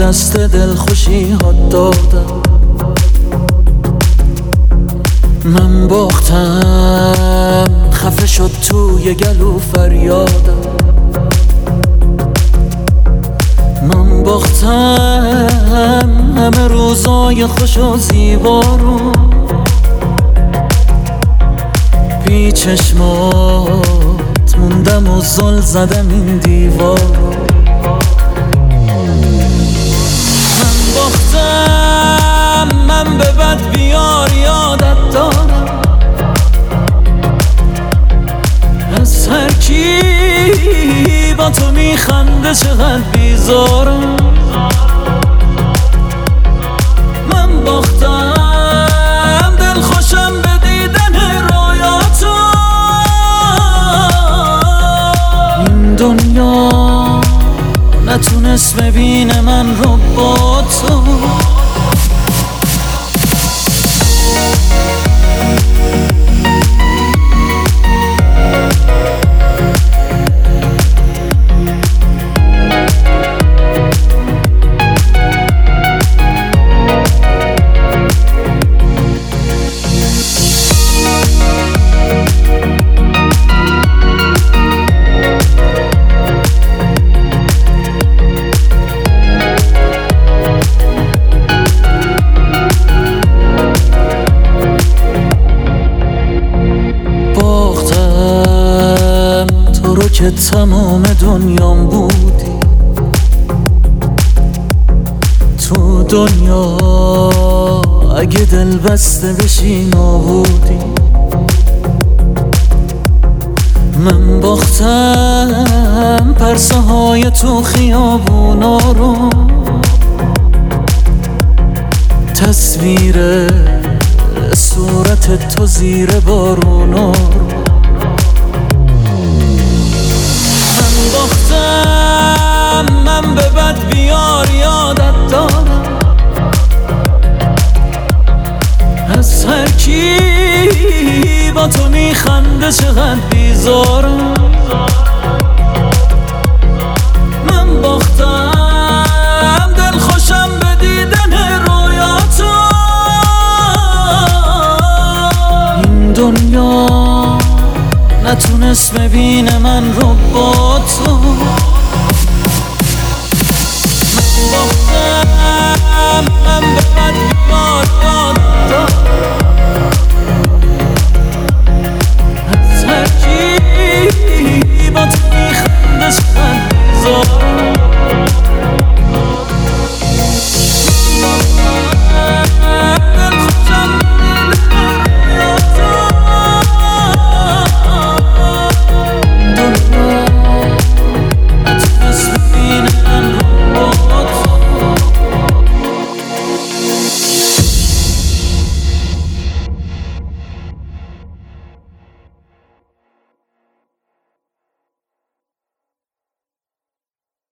دست دلخوشی ها دادم. من باختم خفه شد توی گلو فریادم. من باختم همه روزای خوش و زیبا رو، بی چشمات موندم و زل زدم این دیوار رو. من باختم من به بد بیار یادت دارم، از هر کی با تو میخنده چقدر بیزارم. من باختم دل خوشم به دیدن رویاتو. این دنیا نتونست ببینه من رو با تو. که تمام دنیام بودی، تو دنیا اگه دل بسته بشی نابودی. من باختم پرسه های تو خیابونا رو، تصویر صورت تو زیر بارونا رو. من به بد بیار یادت دارم، از هر کی با تو میخنده چقدر بیزارم. من باختم دل خوشم به دیدن رویاتو. این دنیا نتونست ببینه من رو با تو. من به بد بیار یادت دارم،